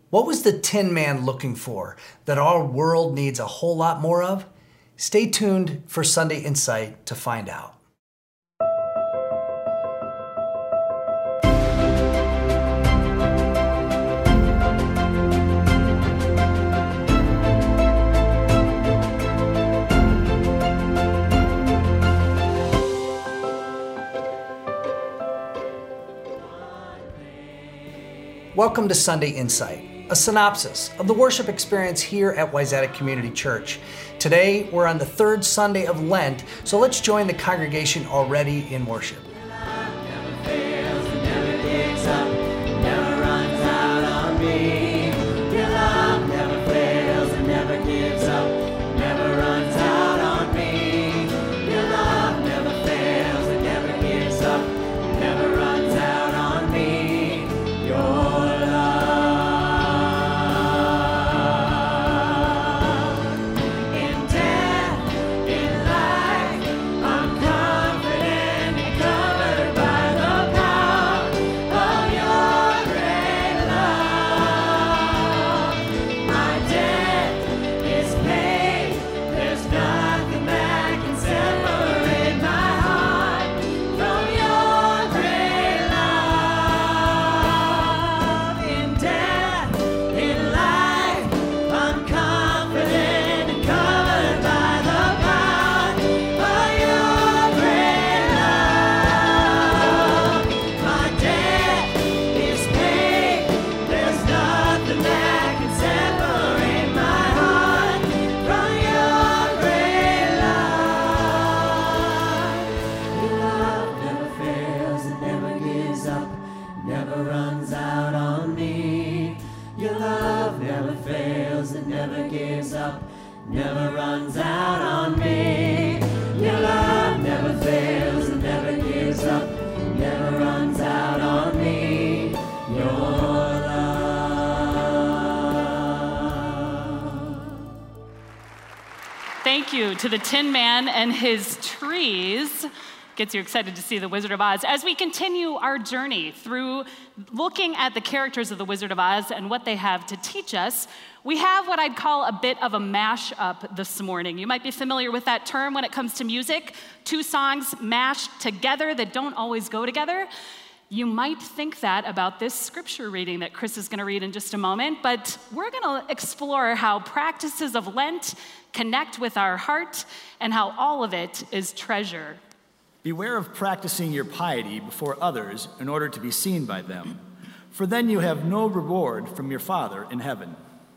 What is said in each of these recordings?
What was the Tin Man looking for that our world needs a whole lot more of? Stay tuned for Sunday Insight to find out. Welcome to Sunday Insight, a synopsis of the worship experience here at Wayzata Community Church. Today, we're on the third Sunday of Lent, so let's join the congregation already in worship. Thank you to the Tin Man and his trees. Gets you excited to see The Wizard of Oz. As we continue our journey through looking at the characters of The Wizard of Oz and what they have to teach us, we have what I'd call a bit of a mash-up this morning. You might be familiar with that term when it comes to music. Two songs mashed together that don't always go together. You might think that about this scripture reading that Chris is going to read in just a moment, but we're going to explore how practices of Lent connect with our heart and how all of it is treasure. Beware of practicing your piety before others in order to be seen by them, for then you have no reward from your Father in heaven.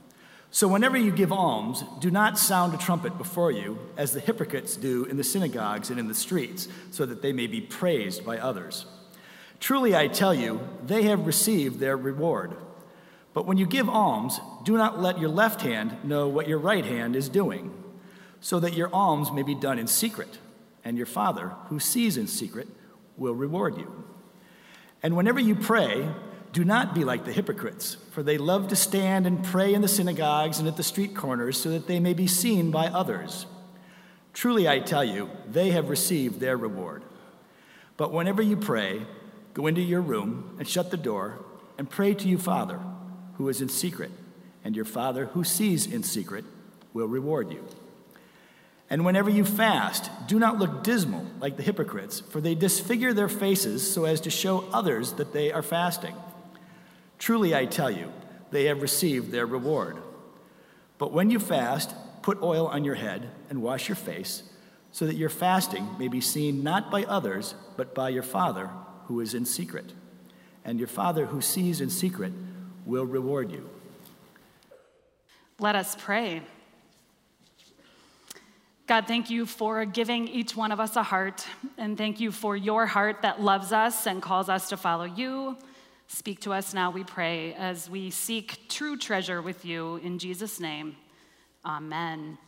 So whenever you give alms, do not sound a trumpet before you, as the hypocrites do in the synagogues and in the streets, so that they may be praised by others. Truly, I tell you, they have received their reward. But when you give alms, do not let your left hand know what your right hand is doing, so that your alms may be done in secret, and your Father, who sees in secret, will reward you. And whenever you pray, do not be like the hypocrites, for they love to stand and pray in the synagogues and at the street corners, so that they may be seen by others. Truly, I tell you, they have received their reward. But whenever you pray, go into your room and shut the door and pray to your Father, who is in secret, and your Father, who sees in secret, will reward you. And whenever you fast, do not look dismal like the hypocrites, for they disfigure their faces so as to show others that they are fasting. Truly, I tell you, they have received their reward. But when you fast, put oil on your head and wash your face, so that your fasting may be seen not by others, but by your Father who is in secret. And your Father who sees in secret will reward you. Let us pray. God, thank you for giving each one of us a heart, and thank you for your heart that loves us and calls us to follow you. Speak to us now, we pray, as we seek true treasure with you. In Jesus' name, amen.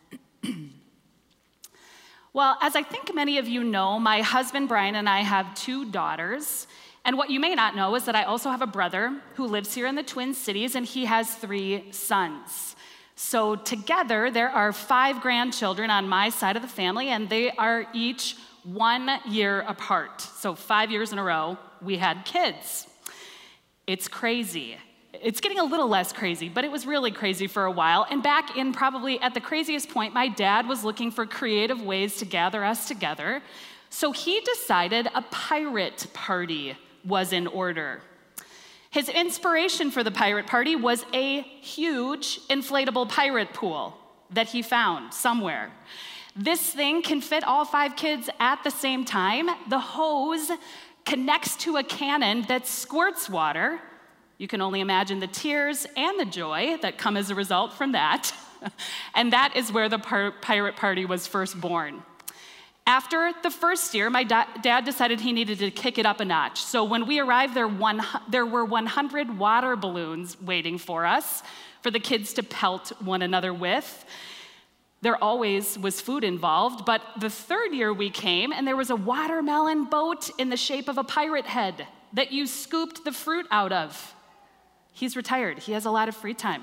Well, as I think many of you know, my husband Brian and I have two daughters. And what you may not know is that I also have a brother who lives here in the Twin Cities, and he has 3 sons. So together, there are 5 grandchildren on my side of the family, and they are each 1 year apart. So 5 years in a row, we had kids. It's crazy. It's getting a little less crazy, but it was really crazy for a while. And back in probably at the craziest point, my dad was looking for creative ways to gather us together. So he decided a pirate party was in order. His inspiration for the pirate party was a huge inflatable pirate pool that he found somewhere. This thing can fit all 5 kids at the same time. The hose connects to a cannon that squirts water. You can only imagine the tears and the joy that come as a result from that. And that is where the pirate party was first born. After the first year, my dad decided he needed to kick it up a notch. So when we arrived, there were 100 water balloons waiting for us for the kids to pelt one another with. There always was food involved, but the third year we came, and there was a watermelon boat in the shape of a pirate head that you scooped the fruit out of. He's retired. He has a lot of free time.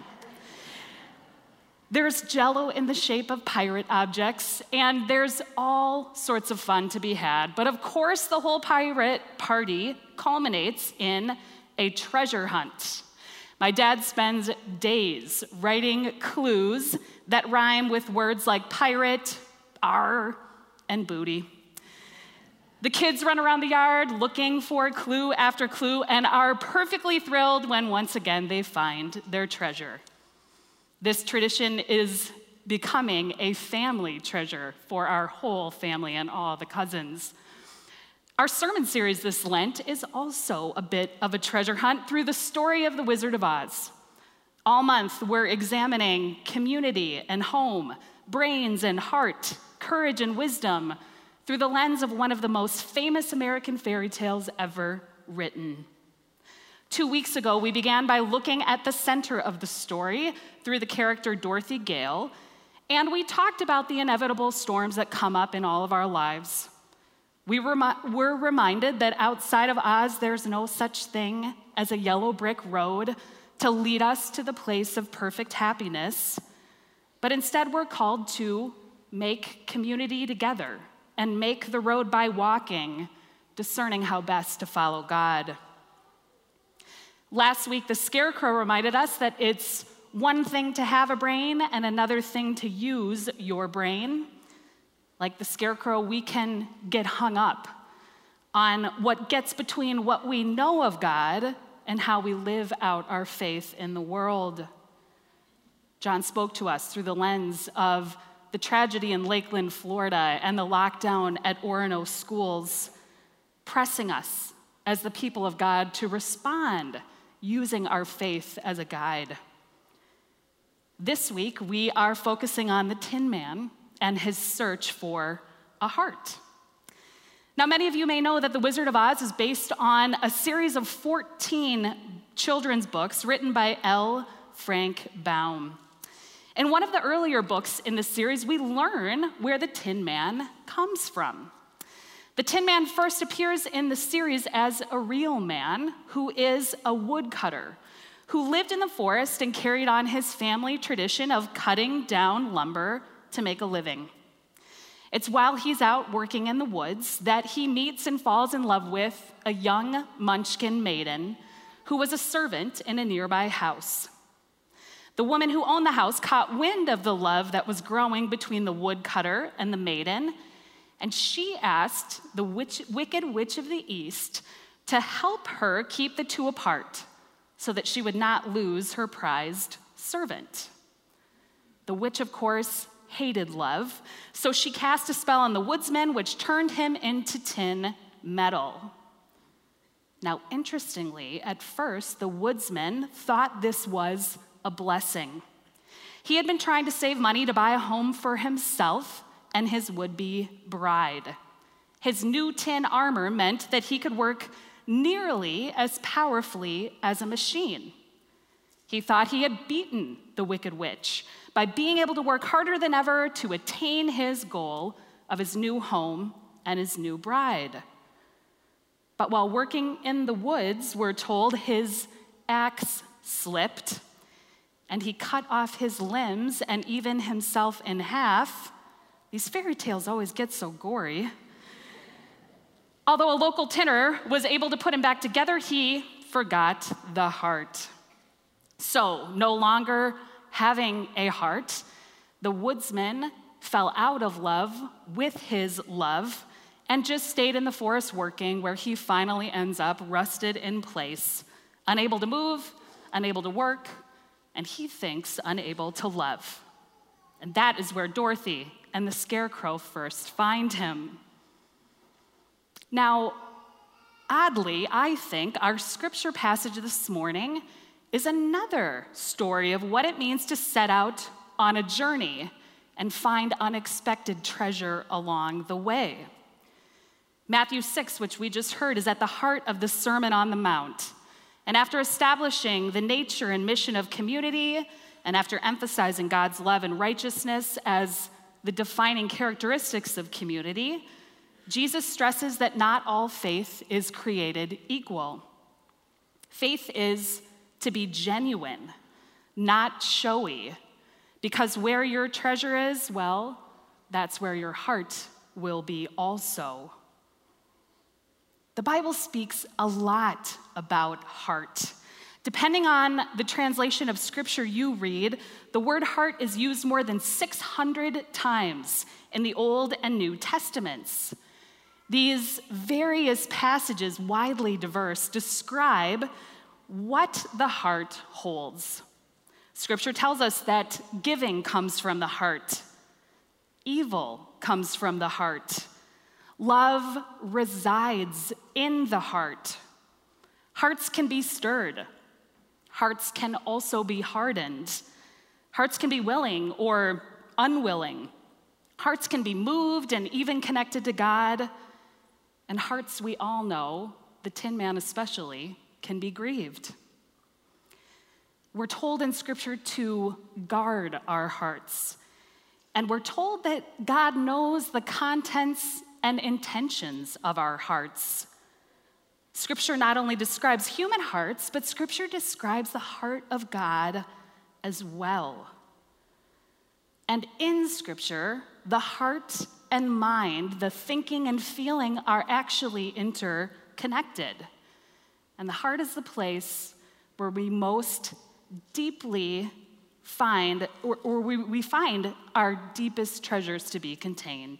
There's Jell-O in the shape of pirate objects, and there's all sorts of fun to be had. But of course, the whole pirate party culminates in a treasure hunt. My dad spends days writing clues that rhyme with words like pirate, arr, and booty. The kids run around the yard looking for clue after clue and are perfectly thrilled when once again they find their treasure. This tradition is becoming a family treasure for our whole family and all the cousins. Our sermon series this Lent is also a bit of a treasure hunt through the story of the Wizard of Oz. All month, we're examining community and home, brains and heart, courage and wisdom through the lens of one of the most famous American fairy tales ever written. 2 weeks ago, we began by looking at the center of the story through the character Dorothy Gale, and we talked about the inevitable storms that come up in all of our lives. We were reminded that outside of Oz, there's no such thing as a yellow brick road to lead us to the place of perfect happiness, but instead we're called to make community together and make the road by walking, discerning how best to follow God. Last week, the Scarecrow reminded us that it's one thing to have a brain and another thing to use your brain. Like the Scarecrow, we can get hung up on what gets between what we know of God and how we live out our faith in the world. John spoke to us through the lens of the tragedy in Lakeland, Florida, and the lockdown at Orono schools, pressing us as the people of God to respond using our faith as a guide. This week, we are focusing on the Tin Man and his search for a heart. Now, many of you may know that The Wizard of Oz is based on a series of 14 children's books written by L. Frank Baum. In one of the earlier books in the series, we learn where the Tin Man comes from. The Tin Man first appears in the series as a real man who is a woodcutter, who lived in the forest and carried on his family tradition of cutting down lumber to make a living. It's while he's out working in the woods that he meets and falls in love with a young Munchkin maiden who was a servant in a nearby house. The woman who owned the house caught wind of the love that was growing between the woodcutter and the maiden, and she asked the Wicked Witch of the East to help her keep the two apart so that she would not lose her prized servant. The witch, of course, hated love, so she cast a spell on the woodsman, which turned him into tin metal. Now, interestingly, at first, the woodsman thought this was a blessing. He had been trying to save money to buy a home for himself and his would-be bride. His new tin armor meant that he could work nearly as powerfully as a machine. He thought he had beaten the Wicked Witch by being able to work harder than ever to attain his goal of his new home and his new bride. But while working in the woods, we're told his axe slipped, and he cut off his limbs and even himself in half. These fairy tales always get so gory. Although a local tinner was able to put him back together, he forgot the heart. So, no longer having a heart, the woodsman fell out of love with his love and just stayed in the forest working, where he finally ends up rusted in place, unable to move, unable to work, and he thinks unable to love. And that is where Dorothy and the scarecrow first find him. Now, oddly, I think our scripture passage this morning is another story of what it means to set out on a journey and find unexpected treasure along the way. Matthew 6, which we just heard, is at the heart of the Sermon on the Mount. And after establishing the nature and mission of community, and after emphasizing God's love and righteousness as the defining characteristics of community, Jesus stresses that not all faith is created equal. Faith is to be genuine, not showy, because where your treasure is, well, that's where your heart will be also. The Bible speaks a lot about heart. Depending on the translation of scripture you read, the word heart is used more than 600 times in the Old and New Testaments. These various passages, widely diverse, describe what the heart holds. Scripture tells us that giving comes from the heart. Evil comes from the heart. Love resides in the heart. Hearts can be stirred. Hearts can also be hardened. Hearts can be willing or unwilling. Hearts can be moved and even connected to God. And hearts, we all know, the Tin Man especially, can be grieved. We're told in Scripture to guard our hearts. And we're told that God knows the contents and intentions of our hearts. Scripture not only describes human hearts, but Scripture describes the heart of God as well. And in Scripture, the heart and mind, the thinking and feeling, are actually interconnected. And the heart is the place where we most deeply find, or we find our deepest treasures to be contained.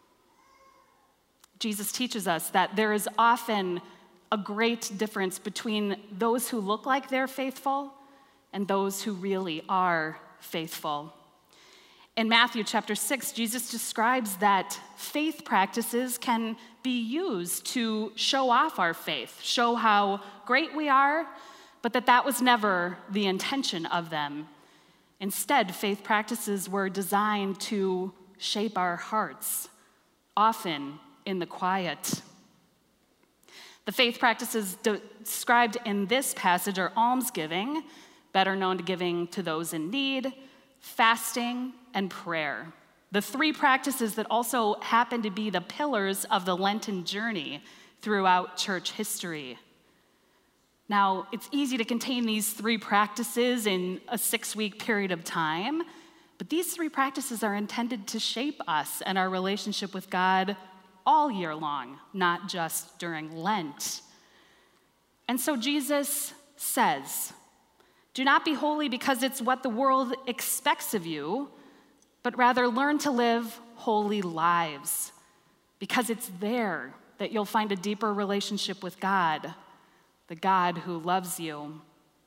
Jesus teaches us that there is often a great difference between those who look like they're faithful and those who really are faithful. In Matthew chapter 6, Jesus describes that faith practices can be used to show off our faith, show how great we are, but that was never the intention of them. Instead, faith practices were designed to shape our hearts, often in the quiet. The faith practices described in this passage are almsgiving, better known to giving to those in need, fasting, and prayer. The three practices that also happen to be the pillars of the Lenten journey throughout church history. Now, it's easy to contain these three practices in a 6-week period of time, but these three practices are intended to shape us and our relationship with God all year long, not just during Lent. And so Jesus says, "Do not be holy because it's what the world expects of you, but rather learn to live holy lives, because it's there that you'll find a deeper relationship with God, the God who loves you."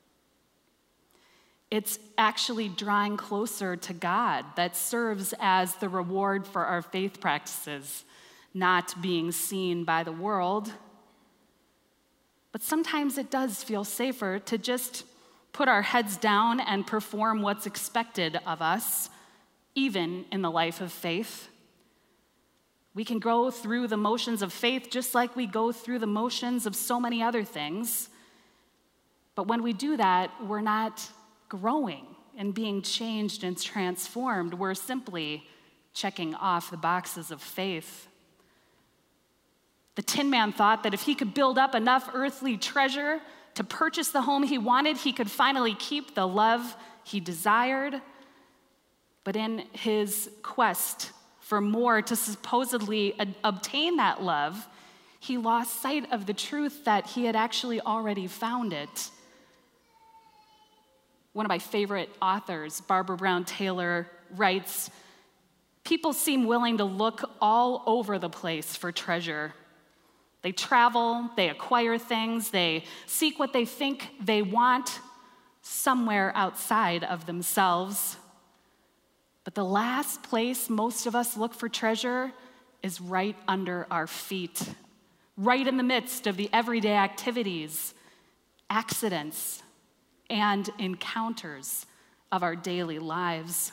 It's actually drawing closer to God that serves as the reward for our faith practices, not being seen by the world. But sometimes it does feel safer to just put our heads down and perform what's expected of us, even in the life of faith. We can go through the motions of faith just like we go through the motions of so many other things. But when we do that, we're not growing and being changed and transformed. We're simply checking off the boxes of faith. The Tin Man thought that if he could build up enough earthly treasure to purchase the home he wanted, he could finally keep the love he desired. But in his quest for more to supposedly obtain that love, he lost sight of the truth that he had actually already found it. One of my favorite authors, Barbara Brown Taylor, writes, "People seem willing to look all over the place for treasure. They travel, they acquire things, they seek what they think they want somewhere outside of themselves. But the last place most of us look for treasure is right under our feet, right in the midst of the everyday activities, accidents, and encounters of our daily lives."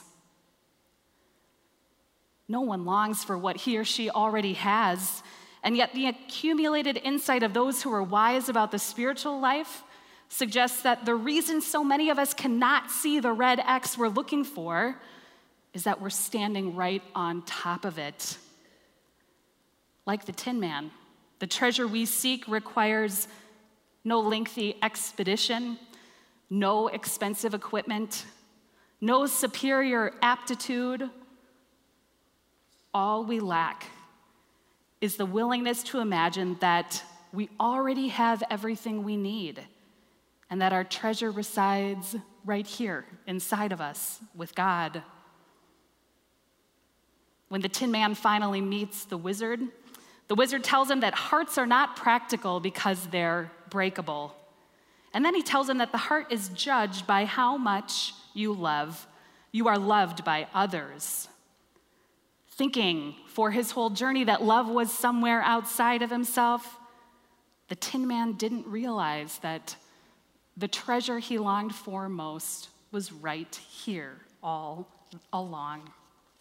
No one longs for what he or she already has, and yet the accumulated insight of those who are wise about the spiritual life suggests that the reason so many of us cannot see the red X we're looking for is that we're standing right on top of it. Like the Tin Man, the treasure we seek requires no lengthy expedition, no expensive equipment, no superior aptitude. All we lack is the willingness to imagine that we already have everything we need and that our treasure resides right here inside of us with God. When the Tin Man finally meets the wizard tells him that hearts are not practical because they're breakable. And then he tells him that the heart is judged by how much you love. You are loved by others. Thinking for his whole journey that love was somewhere outside of himself, the Tin Man didn't realize that the treasure he longed for most was right here all along.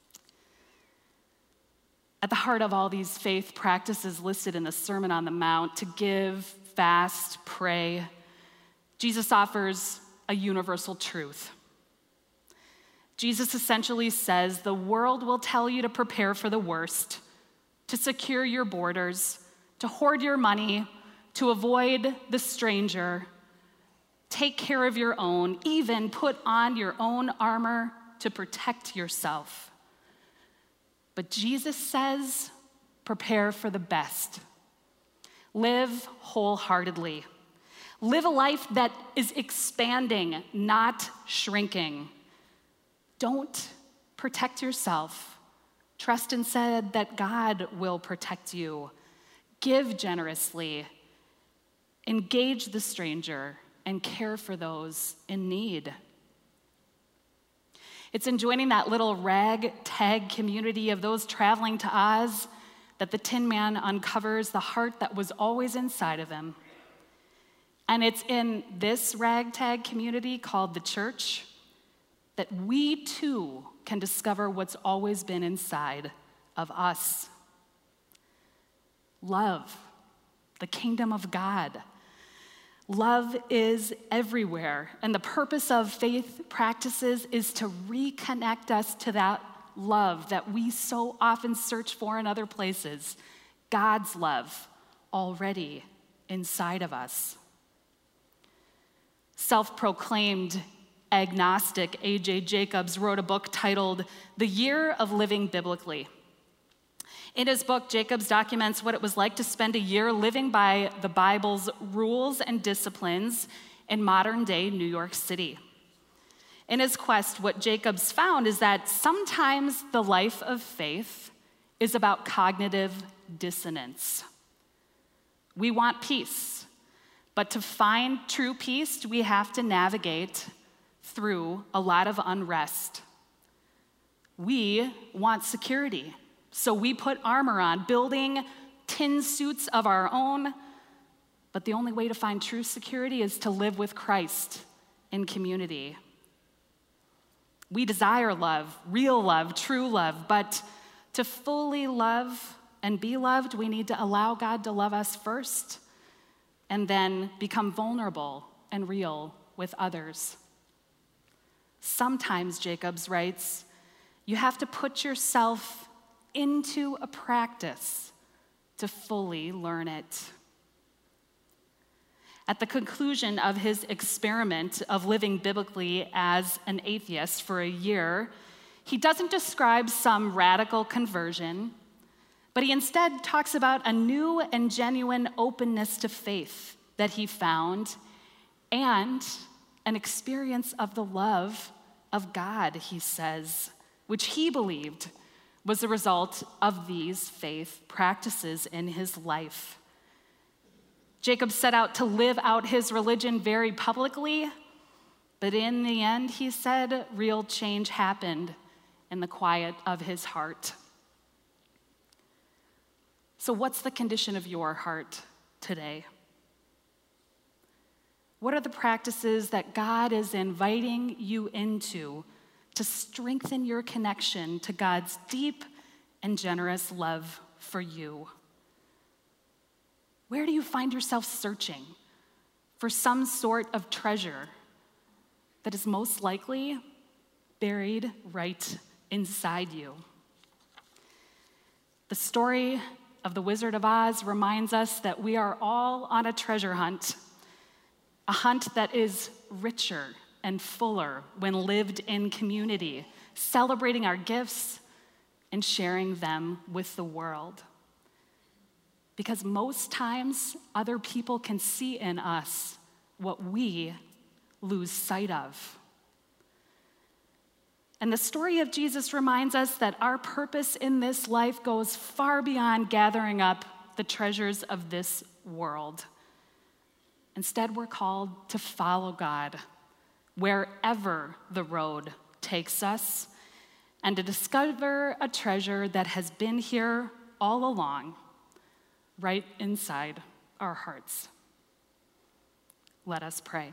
At the heart of all these faith practices listed in the Sermon on the Mount, to give, fast, pray, Jesus offers a universal truth. Jesus essentially says the world will tell you to prepare for the worst, to secure your borders, to hoard your money, to avoid the stranger, take care of your own, even put on your own armor to protect yourself. But Jesus says, prepare for the best. Live wholeheartedly. Live a life that is expanding, not shrinking. Don't protect yourself. Trust instead that God will protect you. Give generously. Engage the stranger and care for those in need. It's in joining that little ragtag community of those traveling to Oz that the Tin Man uncovers the heart that was always inside of him. And it's in this ragtag community called the church that we too can discover what's always been inside of us. Love, the kingdom of God. Love is everywhere, and the purpose of faith practices is to reconnect us to that love that we so often search for in other places, God's love already inside of us. Self-proclaimed agnostic A.J. Jacobs wrote a book titled The Year of Living Biblically. In his book, Jacobs documents what it was like to spend a year living by the Bible's rules and disciplines in modern-day New York City. In his quest, what Jacobs found is that sometimes the life of faith is about cognitive dissonance. We want peace, but to find true peace, we have to navigate through a lot of unrest. We want security, so we put armor on, building tin suits of our own, but the only way to find true security is to live with Christ in community. We desire love, real love, true love, but to fully love and be loved, we need to allow God to love us first and then become vulnerable and real with others. Sometimes, Jacobs writes, you have to put yourself into a practice to fully learn it. At the conclusion of his experiment of living biblically as an atheist for a year, he doesn't describe some radical conversion, but he instead talks about a new and genuine openness to faith that he found and an experience of the love of God, he says, which he believed was the result of these faith practices in his life. Jacob set out to live out his religion very publicly, but in the end, he said, real change happened in the quiet of his heart. So what's the condition of your heart today? What are the practices that God is inviting you into to strengthen your connection to God's deep and generous love for you? Where do you find yourself searching for some sort of treasure that is most likely buried right inside you? The story of the Wizard of Oz reminds us that we are all on a treasure hunt, a hunt that is richer and fuller when lived in community, celebrating our gifts and sharing them with the world. Because most times, other people can see in us what we lose sight of. And the story of Jesus reminds us that our purpose in this life goes far beyond gathering up the treasures of this world. Instead, we're called to follow God wherever the road takes us and to discover a treasure that has been here all along, right inside our hearts. Let us pray.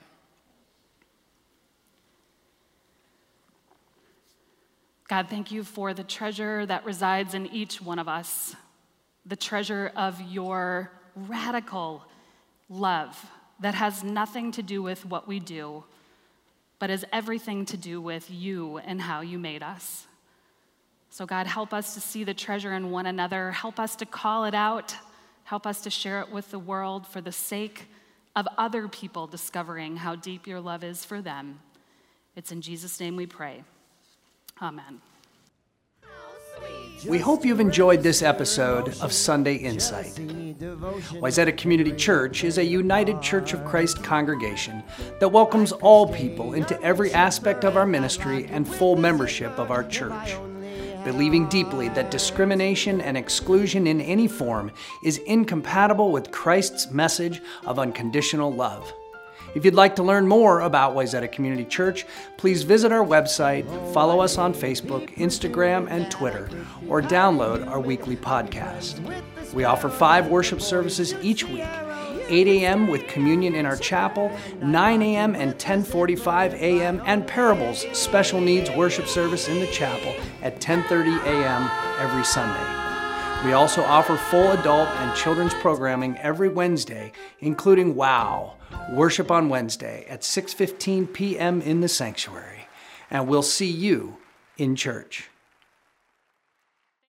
God, thank you for the treasure that resides in each one of us, the treasure of your radical love that has nothing to do with what we do, but has everything to do with you and how you made us. So God, help us to see the treasure in one another. Help us to call it out. Help us to share it with the world for the sake of other people discovering how deep your love is for them. It's in Jesus' name we pray. Amen. We hope you've enjoyed this episode of Sunday Insight. Wayzata Community Church is a United Church of Christ congregation that welcomes all people into every aspect of our ministry and full membership of our church, believing deeply that discrimination and exclusion in any form is incompatible with Christ's message of unconditional love. If you'd like to learn more about Wayzata Community Church, please visit our website, follow us on Facebook, Instagram, and Twitter, or download our weekly podcast. We offer 5 worship services each week, 8 a.m. with communion in our chapel, 9 a.m. and 10:45 a.m., and Parables Special Needs Worship Service in the chapel at 10:30 a.m. every Sunday. We also offer full adult and children's programming every Wednesday, including WOW! Worship on Wednesday at 6:15 p.m. in the sanctuary. And we'll see you in church.